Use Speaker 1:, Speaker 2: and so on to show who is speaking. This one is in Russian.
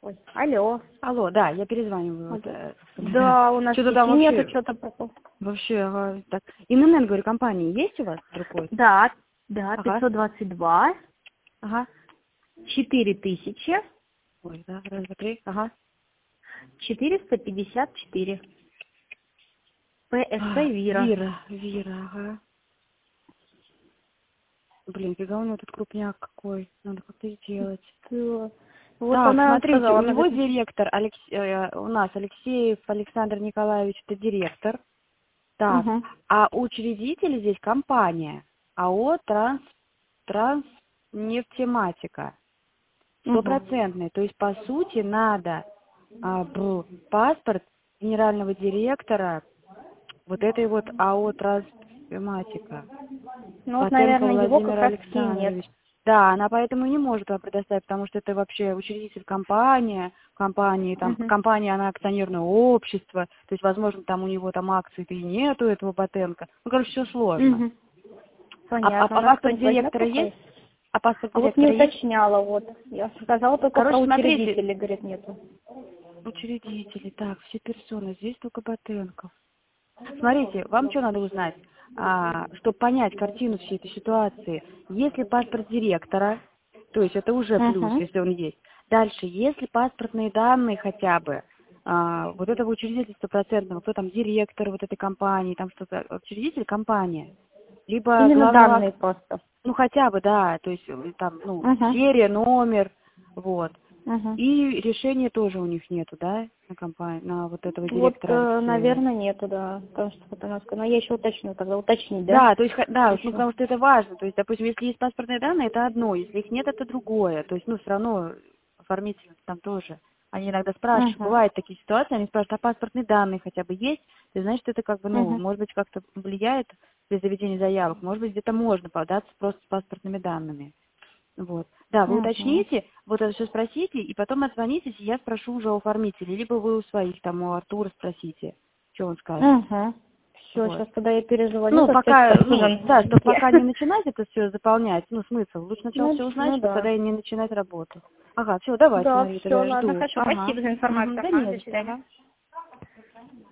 Speaker 1: Ой, алло.
Speaker 2: Алло, да, я перезваниваю. Вот,
Speaker 1: Да, у нас
Speaker 2: что-то там
Speaker 1: нету,
Speaker 2: вообще,
Speaker 1: что-то пропало.
Speaker 2: вообще, ага, так. ИНН, говорю, компании есть у вас рукой?
Speaker 1: Да,
Speaker 2: Ага,
Speaker 1: 522,
Speaker 2: ага.
Speaker 1: 4000,
Speaker 2: Ой, да, раз, два, три, ага.
Speaker 1: 454. ПСП Вира.
Speaker 2: Вира, ага. Блин, фига у него тут крупняк какой. Надо как-то сделать.
Speaker 1: Да. Вот
Speaker 2: Так,
Speaker 1: она
Speaker 2: смотрите,
Speaker 1: сказала,
Speaker 2: у
Speaker 1: она
Speaker 2: него
Speaker 1: говорит,
Speaker 2: директор, у нас Алексеев Александр Николаевич, это директор. Так,
Speaker 1: угу,
Speaker 2: а учредитель здесь компания АО Транснефтематика.
Speaker 1: угу.
Speaker 2: Стопроцентный. То есть, по сути, надо паспорт генерального директора вот этой вот АО Транснефтематика.
Speaker 1: Ну вот,
Speaker 2: Потенко
Speaker 1: наверное, его как
Speaker 2: Владимир
Speaker 1: раз и нет.
Speaker 2: Александрович. Да, она поэтому не может вам предоставить, потому что это вообще учредитель компании, там,
Speaker 1: Угу,
Speaker 2: компания, она акционерное общество, то есть, возможно, там у него там акций-то и нету этого Потенко. Ну, короче, все сложно.
Speaker 1: угу. Понятно. У нас
Speaker 2: Паспорт
Speaker 1: кто-нибудь возьмет
Speaker 2: директора есть?
Speaker 1: такой?
Speaker 2: А паспорт
Speaker 1: А вот не
Speaker 2: директора есть?
Speaker 1: уточняла, вот. Я сказала только про
Speaker 2: Короче, смотрите,
Speaker 1: учредителей, говорит, нету.
Speaker 2: учредители, так, все персоны, здесь только Потенков. Смотрите, вам что надо узнать? Чтобы понять картину всей этой ситуации, если паспорт директора, то есть это уже плюс,
Speaker 1: Угу,
Speaker 2: если он есть. Дальше, если паспортные данные хотя бы, вот этого учредителя стопроцентного, кто там директор вот этой компании, там что-то, учредитель компания, либо
Speaker 1: именно
Speaker 2: главного,
Speaker 1: данные просто.
Speaker 2: ну хотя бы, да, то есть там, ну,
Speaker 1: Угу,
Speaker 2: серия, номер, вот.
Speaker 1: угу.
Speaker 2: И решения тоже у них нету, да, на компанию, на вот этого
Speaker 1: Вот,
Speaker 2: директора Алексеева.
Speaker 1: наверное, нету, да. Потому что вот она сказала. Но я еще уточню тогда. Уточнить, да?
Speaker 2: Да, то есть, да, ну,
Speaker 1: Еще.
Speaker 2: потому что это важно. То есть, допустим, если есть паспортные данные, это одно, если их нет, это другое. То есть, ну, все равно оформители там тоже. Они иногда спрашивают,
Speaker 1: Угу,
Speaker 2: бывают такие ситуации, они спрашивают, а паспортные данные хотя бы есть? Ты знаешь, что это как бы, ну,
Speaker 1: угу,
Speaker 2: может быть, как-то влияет при заведении заявок, может быть, где-то можно податься просто с паспортными данными. Вот. Да, вы
Speaker 1: угу,
Speaker 2: уточните, вот это все спросите, и потом отзвонитесь, и я спрошу уже у оформителей, либо вы у своих, там, у Артура спросите, что он скажет.
Speaker 1: угу. Все,
Speaker 2: Вот.
Speaker 1: сейчас тогда я перезвоню,
Speaker 2: Ну,
Speaker 1: как сейчас
Speaker 2: пока,
Speaker 1: уже
Speaker 2: ну,
Speaker 1: на
Speaker 2: да, чтобы
Speaker 1: звонке.
Speaker 2: пока не начинать это все заполнять, ну, смысл. Лучше сначала все узнать,
Speaker 1: Ну
Speaker 2: чтобы
Speaker 1: да.
Speaker 2: тогда и не начинать работу. Ага, все, давайте,
Speaker 1: Да,
Speaker 2: Мария,
Speaker 1: все,
Speaker 2: тогда
Speaker 1: ладно,
Speaker 2: жду.
Speaker 1: хорошо.
Speaker 2: Ага.
Speaker 1: Спасибо за информацию.
Speaker 2: Да
Speaker 1: Ага,
Speaker 2: не
Speaker 1: до
Speaker 2: за что,
Speaker 1: свидания.
Speaker 2: ага.